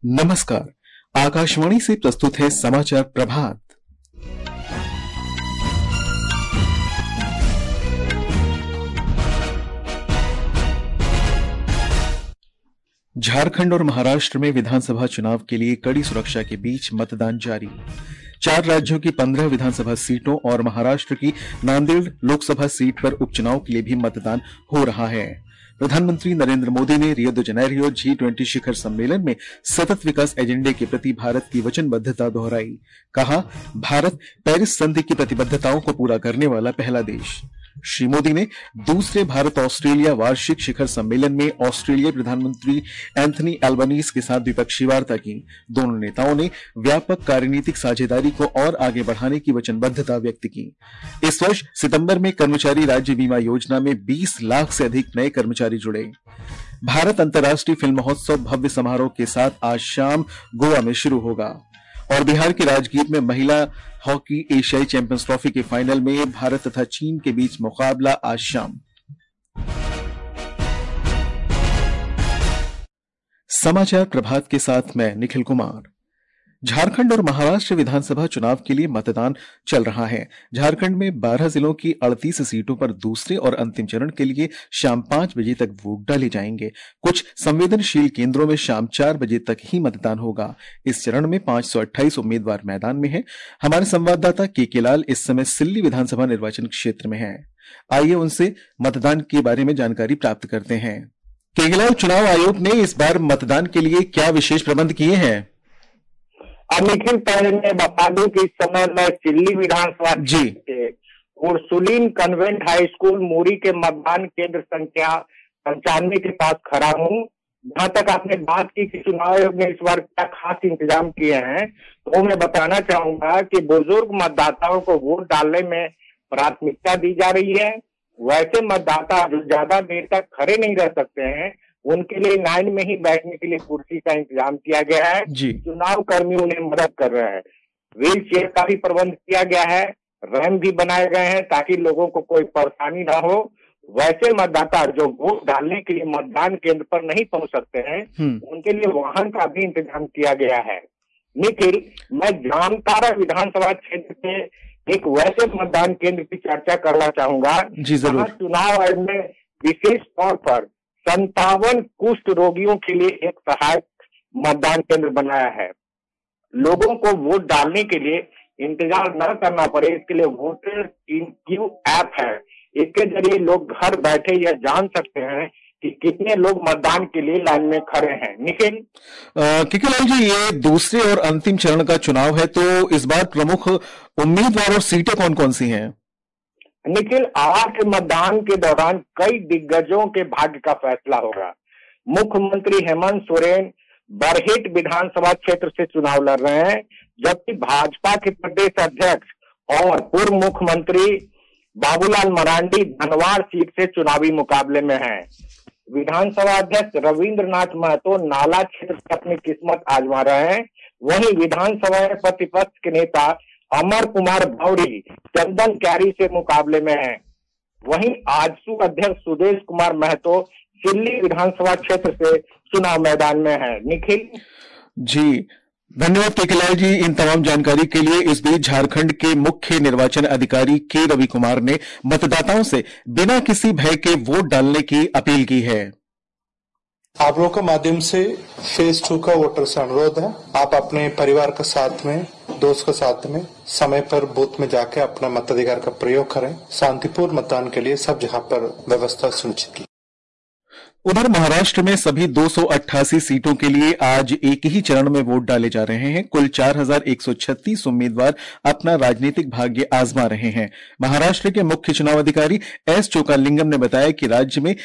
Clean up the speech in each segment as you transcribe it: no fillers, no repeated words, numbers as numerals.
नमस्कार। आकाशवाणी से प्रस्तुत है समाचार प्रभात। झारखंड और महाराष्ट्र में विधानसभा चुनाव के लिए कड़ी सुरक्षा के बीच मतदान जारी। 4 राज्यों की 15 विधानसभा सीटों और महाराष्ट्र की नांदेड़ लोकसभा सीट पर उपचुनाव के लिए भी मतदान हो रहा है। प्रधानमंत्री नरेंद्र मोदी ने रियो द जेनेरियो G20 शिखर सम्मेलन में सतत विकास एजेंडे के प्रति भारत की वचनबद्धता दोहराई। कहा, भारत पेरिस संधि की प्रतिबद्धताओं को पूरा करने वाला पहला देश। श्री मोदी ने दूसरे भारत ऑस्ट्रेलिया वार्षिक शिखर सम्मेलन में ऑस्ट्रेलियाई प्रधानमंत्री एंथनी एल्बनीज के साथ द्विपक्षीय वार्ता की। दोनों नेताओं ने व्यापक कार्यनीतिक साझेदारी को और आगे बढ़ाने की वचनबद्धता व्यक्त की। इस वर्ष सितंबर में कर्मचारी राज्य बीमा योजना में 20 लाख से अधिक नए कर्मचारी जुड़े। भारत अंतर्राष्ट्रीय फिल्म महोत्सव भव्य समारोह के साथ आज शाम गोवा में शुरू होगा। और बिहार के राजगीर में महिला हॉकी एशियाई चैंपियंस ट्रॉफी के फाइनल में भारत तथा चीन के बीच मुकाबला आज शाम। समाचार प्रभात के साथ मैं निखिल कुमार। झारखंड और महाराष्ट्र विधानसभा चुनाव के लिए मतदान चल रहा है। झारखंड में 12 जिलों की 38 सीटों पर दूसरे और अंतिम चरण के लिए शाम 5 बजे तक वोट डाले जाएंगे। कुछ संवेदनशील केंद्रों में शाम 4 बजे तक ही मतदान होगा। इस चरण में 528 उम्मीदवार मैदान में हैं। हमारे संवाददाता के लाल इस समय सिल्ली विधानसभा निर्वाचन क्षेत्र में हैं। आइए उनसे मतदान के बारे में जानकारी प्राप्त करते हैं। के लाल, चुनाव आयोग ने इस बार मतदान के लिए क्या विशेष प्रबंध किए हैं? निखिल, पहले मैं बता दूं कि इस समय मैं सिल्ली विधानसभा के Ursuline convent high school Muri के मतदान केंद्र संख्या 95 के पास खड़ा हूं। जहां तक आपने बात की कि चुनाव आयोग ने इस बार क्या खास इंतजाम किए हैं, तो मैं बताना चाहूंगा कि बुजुर्ग मतदाताओं को वोट डालने में प्राथमिकता दी जा रही है। वैसे मतदाता जो ज्यादा देर तक खड़े नहीं रह सकते हैं, उनके लिए लाइन में ही बैठने के लिए कुर्सी का इंतजाम किया गया है। चुनाव कर्मी उन्हें मदद कर रहे हैं। व्हील चेयर का भी प्रबंध किया गया है। रैंप भी बनाए गए हैं ताकि लोगों को कोई परेशानी ना हो। वैसे मतदाता जो वोट डालने के लिए मतदान केंद्र पर नहीं पहुंच सकते हैं, उनके लिए वाहन का भी इंतजाम किया गया है। निखिल, मैं जामताड़ा विधानसभा क्षेत्र के एक वैसे मतदान केंद्र की चर्चा करना चाहूंगा जहां चुनाव आयोग ने विशेष तौर पर 57 कुष्ठ रोगियों के लिए एक सहायक मतदान केंद्र बनाया है। लोगों को वोट डालने के लिए इंतजार न करना पड़े, इसके लिए वोटर क्यू ऐप है। इसके जरिए लोग घर बैठे यह जान सकते हैं कि कितने लोग मतदान के लिए लाइन में खड़े हैं। निखिल, किकेलाल जी, ये दूसरे और अंतिम चरण का चुनाव है, तो इस बार प्रमुख उम्मीदवार और सीटें कौन कौन सी हैं? निखिल, आज के मतदान के दौरान कई दिग्गजों के भाग्य का फैसला होगा। मुख्यमंत्री हेमंत सोरेन बरहेट विधानसभा क्षेत्र से चुनाव लड़ रहे हैं, जबकि भाजपा के प्रदेश अध्यक्ष और पूर्व मुख्यमंत्री बाबूलाल मरांडी धनवार सीट से चुनावी मुकाबले में हैं। विधानसभा अध्यक्ष रविंद्रनाथ महतो नाला क्षेत्र से अपनी किस्मत आजमा रहे हैं। वहीं विधानसभा में प्रतिपक्ष के नेता अमर कुमार भौरी चंदन कैरी से मुकाबले में हैं। वहीं आजसू अध्यक्ष सुदेश कुमार महतो सिल्ली विधानसभा क्षेत्र से चुनाव मैदान में हैं। निखिल जी, धन्यवाद केकेलाल जी इन तमाम जानकारी के लिए। इस बीच झारखंड के मुख्य निर्वाचन अधिकारी के रवि कुमार ने मतदाताओं से बिना किसी भय के वोट डालने की अपील की है। आप लोगों के माध्यम से फेज 2 का वोटर से अनुरोध है, आप अपने परिवार के साथ में, दोस्त के साथ में समय पर बूथ में जाके अपना मताधिकार का प्रयोग करें। शांतिपूर्ण मतदान के लिए सब जगह पर व्यवस्था सुनिश्चित की। उधर महाराष्ट्र में सभी 288 सीटों के लिए आज एक ही चरण में वोट डाले जा रहे हैं। कुल 4136 उम्मीदवार अपना राजनीतिक भाग्य आजमा रहे हैं। महाराष्ट्र के मुख्य चुनाव अधिकारी एस चोकालिंगम ने बताया कि राज्य में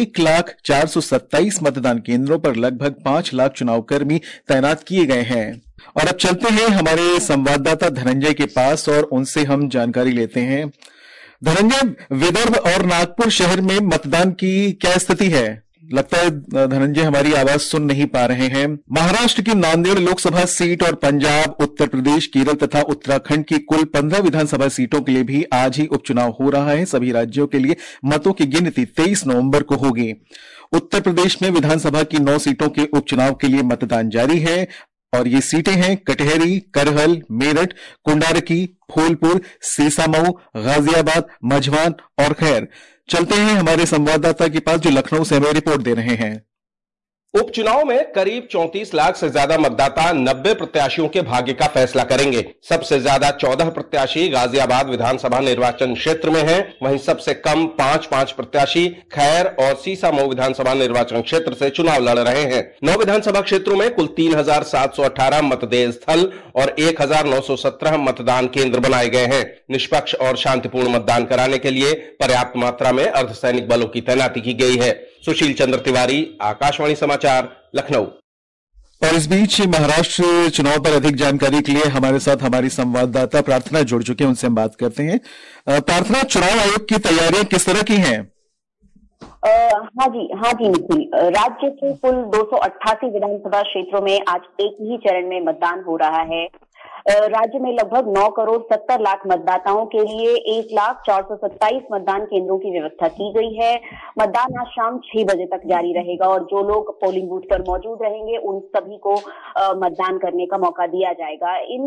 1,427 मतदान केंद्रों पर लगभग 5 लाख चुनाव कर्मी तैनात किए गए हैं। और अब चलते हैं हमारे संवाददाता धनंजय के पास और उनसे हम जानकारी लेते हैं। धनंजय, विदर्भ और नागपुर शहर में मतदान की क्या स्थिति है? लगता है धनंजय हमारी आवाज सुन नहीं पा रहे हैं। महाराष्ट्र की नांदेड़ लोकसभा सीट और पंजाब, उत्तर प्रदेश, केरल तथा उत्तराखंड की कुल 15 विधानसभा सीटों के लिए भी आज ही उपचुनाव हो रहा है। सभी राज्यों के लिए मतों की गिनती 23 नवंबर को होगी। उत्तर प्रदेश में विधानसभा की 9 सीटों के उपचुनाव के लिए मतदान जारी है और ये सीटें हैं कटहरी, करहल, मेरठ, कुंडारकी, फूलपुर, सीसामऊ, गाजियाबाद, मझवान और खैर। चलते हैं हमारे संवाददाता के पास जो लखनऊ से हमें रिपोर्ट दे रहे हैं। उपचुनाव में करीब 34 लाख से ज्यादा मतदाता 90 प्रत्याशियों के भाग्य का फैसला करेंगे। सबसे ज्यादा 14 प्रत्याशी गाजियाबाद विधानसभा निर्वाचन क्षेत्र में हैं, वहीं सबसे कम 5 प्रत्याशी खैर और सीसामऊ विधानसभा निर्वाचन क्षेत्र से चुनाव लड़ रहे हैं। 9 विधानसभा क्षेत्रों में कुल 3718 मतदेय स्थल और 1917 मतदान केंद्र बनाए गए हैं। निष्पक्ष और शांतिपूर्ण मतदान कराने के लिए पर्याप्त मात्रा में अर्धसैनिक बलों की तैनाती की गई है। सुशील चंद्र तिवारी, आकाशवाणी समाचार, लखनऊ। और इस बीच महाराष्ट्र चुनाव पर अधिक जानकारी के लिए हमारे साथ हमारी संवाददाता प्रार्थना जुड़ चुके हैं, उनसे हम बात करते हैं। प्रार्थना, चुनाव आयोग की तैयारियां किस तरह की हैं? हाँ जी निखिल, राज्य के कुल 288 विधानसभा क्षेत्रों में आज एक ही चरण में मतदान हो रहा है। राज्य में लगभग 9 करोड़ 70 लाख मतदाताओं के लिए 1,04,27 मतदान केंद्रों की व्यवस्था की गई है। मतदान आज शाम 6 बजे तक जारी रहेगा और जो लोग पोलिंग बूथ पर मौजूद रहेंगे उन सभी को मतदान करने का मौका दिया जाएगा। इन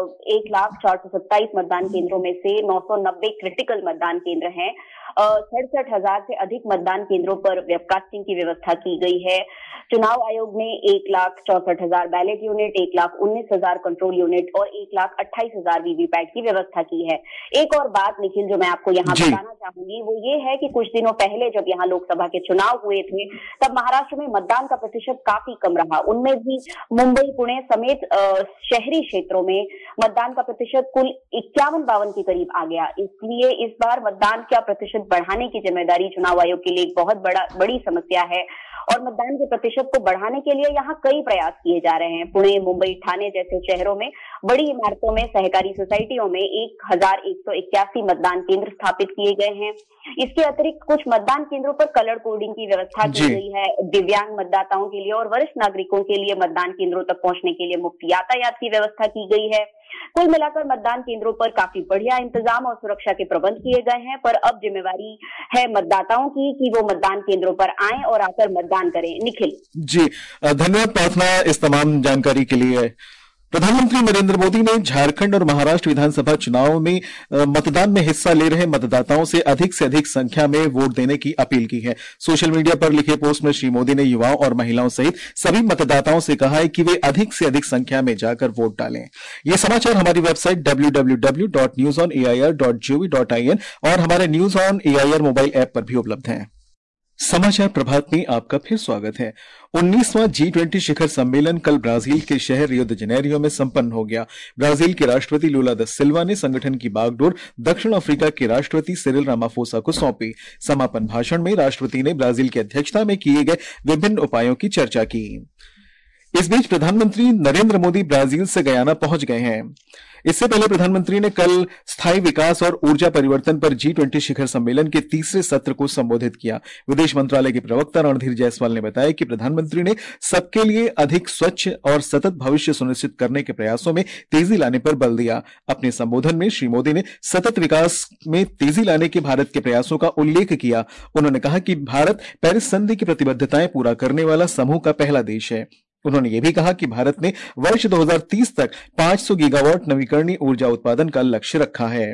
1,04,27 मतदान केंद्रों में से 990 क्रिटिकल मतदान केंद्र हैं। 67,000 से अधिक मतदान केंद्रों पर वेबकास्टिंग की व्यवस्था की गई है। चुनाव आयोग ने 1,64,000 बैलेट यूनिट, 1,19,000 कंट्रोल यूनिट और 1,28,000 वीवीपैट की व्यवस्था की है। एक और बात निखिल जो मैं आपको यहाँ बताना चाहूंगी वो ये है कि कुछ दिनों पहले जब यहाँ लोकसभा के चुनाव हुए थे तब महाराष्ट्र में मतदान का प्रतिशत काफी कम रहा। उनमें भी मुंबई, पुणे समेत शहरी क्षेत्रों में मतदान का प्रतिशत कुल 51-52 के करीब आ गया। इसलिए इस बार मतदान का प्रतिशत बढ़ाने की जिम्मेदारी चुनाव आयोग के लिए एक बहुत बड़ी समस्या है और मतदान के प्रतिशत को बढ़ाने के लिए यहाँ कई प्रयास किए जा रहे हैं। पुणे, मुंबई, ठाणे जैसे शहरों में बड़ी इमारतों में, सहकारी सोसाइटियों में 1,181 मतदान केंद्र स्थापित किए गए हैं। इसके अतिरिक्त कुछ मतदान केंद्रों पर कलर कोडिंग की व्यवस्था की गई है। दिव्यांग मतदाताओं के लिए और वरिष्ठ नागरिकों के लिए मतदान केंद्रों तक पहुंचने के लिए मुफ्त यातायात की व्यवस्था की गई है। कुल मिलाकर मतदान केंद्रों पर काफी बढ़िया इंतजाम और सुरक्षा के प्रबंध किए गए हैं, पर अब जिम्मेवारी है मतदाताओं की कि वो मतदान केंद्रों पर आएं और आकर मतदान करें। निखिल जी, धन्यवाद प्रार्थना इस तमाम जानकारी के लिए। प्रधानमंत्री नरेंद्र मोदी ने झारखंड और महाराष्ट्र विधानसभा चुनाव में मतदान में हिस्सा ले रहे मतदाताओं से अधिक संख्या में वोट देने की अपील की है। सोशल मीडिया पर लिखे पोस्ट में श्री मोदी ने युवाओं और महिलाओं सहित सभी मतदाताओं से कहा है कि वे अधिक से अधिक संख्या में जाकर वोट डालें। ये समाचार हमारी वेबसाइट www.newsonair.gov.in और हमारे news on AIR mobile app पर भी उपलब्ध हैं। समाचार प्रभात में आपका फिर स्वागत है। 19वां G20 शिखर सम्मेलन कल ब्राजील के शहर रियो द जेनेरियो में संपन्न हो गया। ब्राजील के राष्ट्रपति लूला दा सिल्वा ने संगठन की बागडोर दक्षिण अफ्रीका के राष्ट्रपति सिरिल रामाफोसा को सौंपी। समापन भाषण में राष्ट्रपति ने ब्राजील की अध्यक्षता में किए गए विभिन्न उपायों की चर्चा की। इस बीच प्रधानमंत्री नरेंद्र मोदी ब्राजील से गयाना पहुंच गए हैं। इससे पहले प्रधानमंत्री ने कल स्थायी विकास और ऊर्जा परिवर्तन पर G20 शिखर सम्मेलन के तीसरे सत्र को संबोधित किया। विदेश मंत्रालय के प्रवक्ता रणधीर जायसवाल ने बताया कि प्रधानमंत्री ने सबके लिए अधिक स्वच्छ और सतत भविष्य सुनिश्चित करने के प्रयासों में तेजी लाने पर बल दिया। अपने संबोधन में श्री मोदी ने सतत विकास में तेजी लाने के भारत के प्रयासों का उल्लेख किया। उन्होंने कहा कि भारत पेरिस संधि की प्रतिबद्धताएं पूरा करने वाला समूह का पहला देश है। उन्होंने यह भी कहा कि भारत ने वर्ष 2030 तक 500 गीगावाट नवीकरणीय ऊर्जा उत्पादन का लक्ष्य रखा है।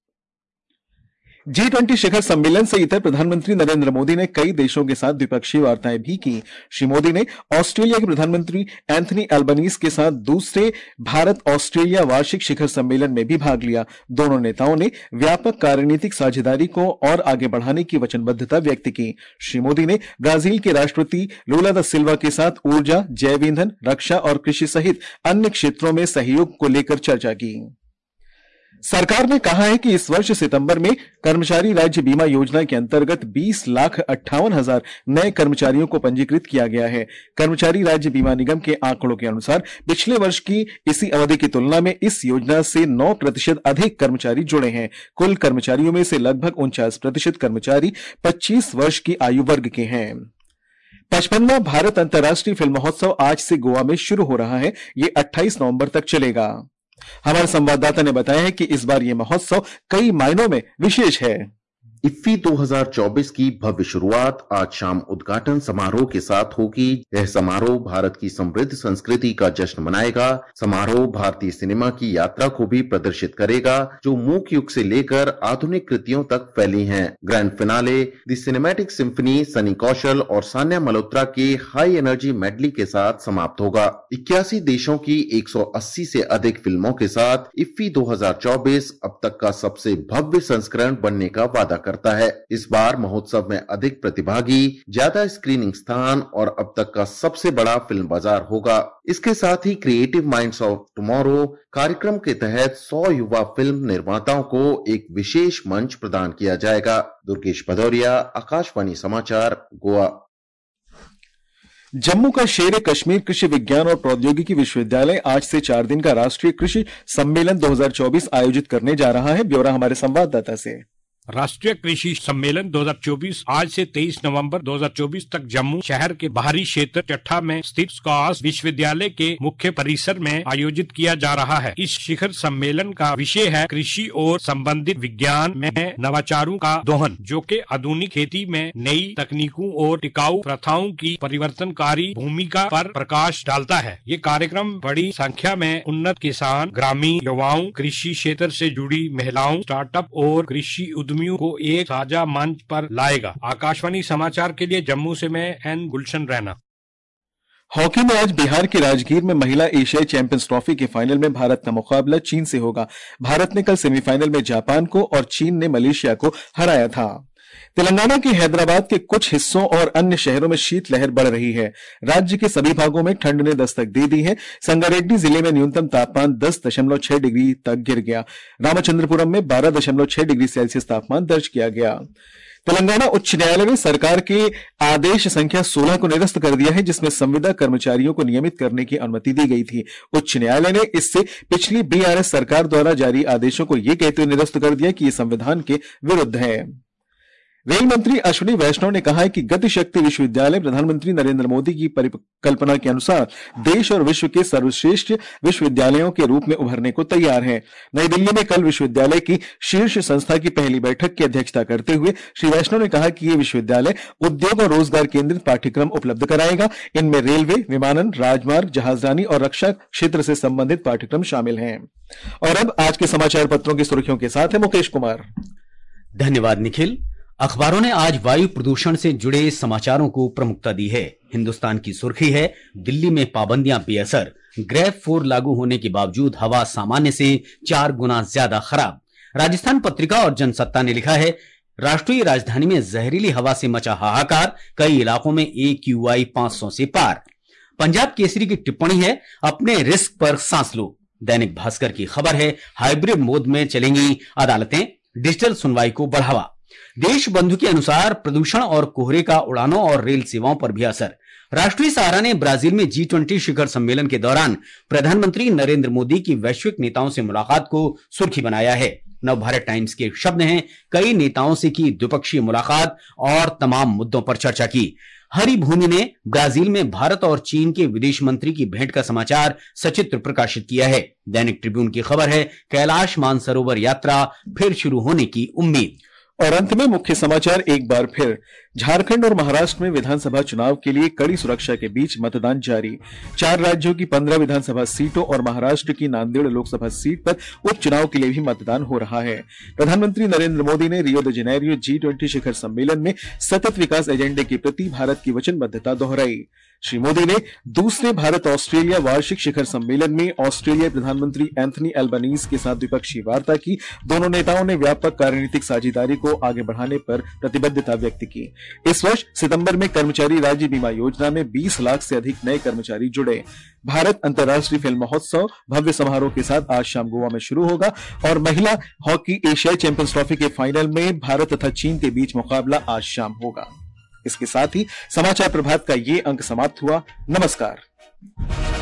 G20 शिखर सम्मेलन से इतर प्रधानमंत्री नरेंद्र मोदी ने कई देशों के साथ द्विपक्षीय वार्ताएं भी की। श्री मोदी ने ऑस्ट्रेलिया के प्रधानमंत्री एंथनी एल्बनीज के साथ दूसरे भारत ऑस्ट्रेलिया वार्षिक शिखर सम्मेलन में भी भाग लिया। दोनों नेताओं ने व्यापक कार्यनीतिक साझेदारी को और आगे बढ़ाने की वचनबद्धता व्यक्त की। श्री मोदी ने ब्राजील के राष्ट्रपति लूला दा सिल्वा के साथ ऊर्जा, जैव ईंधन, रक्षा और कृषि सहित अन्य क्षेत्रों में सहयोग को लेकर चर्चा की। सरकार ने कहा है कि इस वर्ष सितंबर में कर्मचारी राज्य बीमा योजना के अंतर्गत 20,58,000 नए कर्मचारियों को पंजीकृत किया गया है। कर्मचारी राज्य बीमा निगम के आंकड़ों के अनुसार पिछले वर्ष की इसी अवधि की तुलना में इस योजना से 9% अधिक कर्मचारी जुड़े हैं। कुल कर्मचारियों में से लगभग 49% कर्मचारी 25 वर्ष की आयु वर्ग के हैं। 55वां भारत अंतर्राष्ट्रीय फिल्म महोत्सव आज से गोवा में शुरू हो रहा है। ये 28 नवंबर तक चलेगा। हमारे संवाददाता ने बताया है कि इस बार ये महोत्सव कई मायनों में विशेष है। इफ्फी 2024 की भव्य शुरुआत आज शाम उद्घाटन समारोह के साथ होगी। यह समारोह भारत की समृद्ध संस्कृति का जश्न मनाएगा। समारोह भारतीय सिनेमा की यात्रा को भी प्रदर्शित करेगा, जो मूक युग से लेकर आधुनिक कृतियों तक फैली हैं। Grand finale the cinematic symphony Sunny Kaushal और सान्या मल्होत्रा के हाई एनर्जी मेडली के साथ समाप्त होगा। 81 देशों की 180 से अधिक फिल्मों के साथ इफ्फी 2024 अब तक का सबसे भव्य संस्करण बनने का वादा करता है। इस बार महोत्सव में अधिक प्रतिभागी, ज्यादा स्क्रीनिंग स्थान और अब तक का सबसे बड़ा फिल्म बाजार होगा। इसके साथ ही क्रिएटिव माइंड्स ऑफ टुमारो कार्यक्रम के तहत 100 युवा फिल्म निर्माताओं को एक विशेष मंच प्रदान किया जाएगा। दुर्गेश भदौरिया, आकाशवाणी समाचार, गोवा। जम्मू का शेर कश्मीर कृषि विज्ञान और प्रौद्योगिकी विश्वविद्यालय आज से 4 दिन का राष्ट्रीय कृषि सम्मेलन 2024 आयोजित करने जा रहा है। ब्यौरा हमारे संवाददाता से। राष्ट्रीय कृषि सम्मेलन 2024 आज से 23 नवंबर 2024 तक जम्मू शहर के बाहरी क्षेत्र चट्ठा में स्थित स्कॉस विश्वविद्यालय के मुख्य परिसर में आयोजित किया जा रहा है। इस शिखर सम्मेलन का विषय है कृषि और संबंधित विज्ञान में नवाचारों का दोहन, जो कि आधुनिक खेती में नई तकनीकों और टिकाऊ प्रथाओं की परिवर्तनकारी भूमिका पर प्रकाश डालता है। ये कार्यक्रम बड़ी संख्या में उन्नत किसान, ग्रामीण युवाओं, कृषि क्षेत्र से जुड़ी महिलाओं, स्टार्टअप और कृषि को एक साझा मंच पर लाएगा। आकाशवाणी समाचार के लिए जम्मू से मैं एन गुलशन रैना। हॉकी में आज बिहार के राजगीर में महिला एशियाई चैंपियंस ट्रॉफी के फाइनल में भारत का मुकाबला चीन से होगा। भारत ने कल सेमीफाइनल में जापान को और चीन ने मलेशिया को हराया था। तेलंगाना के हैदराबाद के कुछ हिस्सों और अन्य शहरों में शीतलहर बढ़ रही है। राज्य के सभी भागों में ठंड ने दस्तक दे दी है। संगारेड्डी जिले में न्यूनतम तापमान 10.6 डिग्री तक गिर गया। रामचंद्रपुरम में 12.6 डिग्री सेल्सियस तापमान दर्ज किया गया। तेलंगाना उच्च न्यायालय ने सरकार के आदेश संख्या 16 को निरस्त कर दिया है, जिसमें संविदा कर्मचारियों को नियमित करने की अनुमति दी गई थी। उच्च न्यायालय ने इससे पिछली बीआरएस सरकार द्वारा जारी आदेशों को यह कहते हुए निरस्त कर दिया कि यह संविधान के विरुद्ध है। रेल मंत्री अश्विनी वैष्णव ने कहा है कि गति शक्ति विश्वविद्यालय प्रधानमंत्री नरेंद्र मोदी की परिकल्पना के अनुसार देश और विश्व के सर्वश्रेष्ठ विश्वविद्यालयों के रूप में उभरने को तैयार है। नई दिल्ली में कल विश्वविद्यालय की शीर्ष संस्था की पहली बैठक की अध्यक्षता करते हुए श्री वैष्णव ने कहा कि ये विश्वविद्यालय उद्योग और रोजगार केंद्रित पाठ्यक्रम उपलब्ध कराएगा। इनमें रेलवे, विमानन, राजमार्ग, जहाजरानी और रक्षा क्षेत्र से संबंधित पाठ्यक्रम शामिल हैं। और अब आज के समाचार पत्रों की सुर्खियों के साथ है मुकेश कुमार। धन्यवाद निखिल। अखबारों ने आज वायु प्रदूषण से जुड़े समाचारों को प्रमुखता दी है। हिंदुस्तान की सुर्खी है, दिल्ली में पाबंदियां बेअसर, ग्रेफ 4 लागू होने के बावजूद हवा सामान्य से 4 गुना ज्यादा खराब। राजस्थान पत्रिका और जनसत्ता ने लिखा है, राष्ट्रीय राजधानी में जहरीली हवा से मचा हाहाकार, कई इलाकों में AQI 500 से पार। पंजाब केसरी की टिप्पणी है, अपने रिस्क पर सांस लो। दैनिक भास्कर की खबर है, हाइब्रिड मोड में चलेंगी अदालतें, डिजिटल सुनवाई को बढ़ावा। देश बंधु के अनुसार प्रदूषण और कोहरे का उड़ानों और रेल सेवाओं पर भी असर। राष्ट्रीय सहारा ने ब्राजील में G20 शिखर सम्मेलन के दौरान प्रधानमंत्री नरेंद्र मोदी की वैश्विक नेताओं से मुलाकात को सुर्खी बनाया है। नवभारत टाइम्स के शब्द हैं, कई नेताओं से की द्विपक्षीय मुलाकात और तमाम मुद्दों पर चर्चा की। हरी भूमि ने ब्राजील में भारत और चीन के विदेश मंत्री की भेंट का समाचार सचित्र प्रकाशित किया है। दैनिक ट्रिब्यून की खबर है, कैलाश मानसरोवर यात्रा फिर शुरू होने की उम्मीद। और अंत में मुख्य समाचार एक बार फिर। झारखंड और महाराष्ट्र में विधानसभा चुनाव के लिए कड़ी सुरक्षा के बीच मतदान जारी। 4 राज्यों की 15 विधानसभा सीटों और महाराष्ट्र की नांदेड़ लोकसभा सीट पर उपचुनाव के लिए भी मतदान हो रहा है। प्रधानमंत्री नरेंद्र मोदी ने रियो द जेनेरियो G20 शिखर सम्मेलन में सतत विकास एजेंडे के प्रति भारत की वचनबद्धता दोहराई। श्री मोदी ने दूसरे भारत ऑस्ट्रेलिया वार्षिक शिखर सम्मेलन में ऑस्ट्रेलिया प्रधानमंत्री एंथनी एल्बनीज के साथ द्विपक्षीय वार्ता की। दोनों नेताओं ने व्यापक कार्यनीतिक साझेदारी को आगे बढ़ाने पर प्रतिबद्धता व्यक्त की। इस वर्ष सितंबर में कर्मचारी राज्य बीमा योजना में 20 लाख से अधिक नए कर्मचारी जुड़े। भारत अंतर्राष्ट्रीय फिल्म महोत्सव भव्य समारोह के साथ आज शाम गोवा में शुरू होगा और महिला हॉकी एशियाई चैंपियंस ट्रॉफी के फाइनल में भारत तथा चीन के बीच मुकाबला आज शाम होगा। इसके साथ ही समाचार प्रभात का ये अंक समाप्त हुआ। नमस्कार।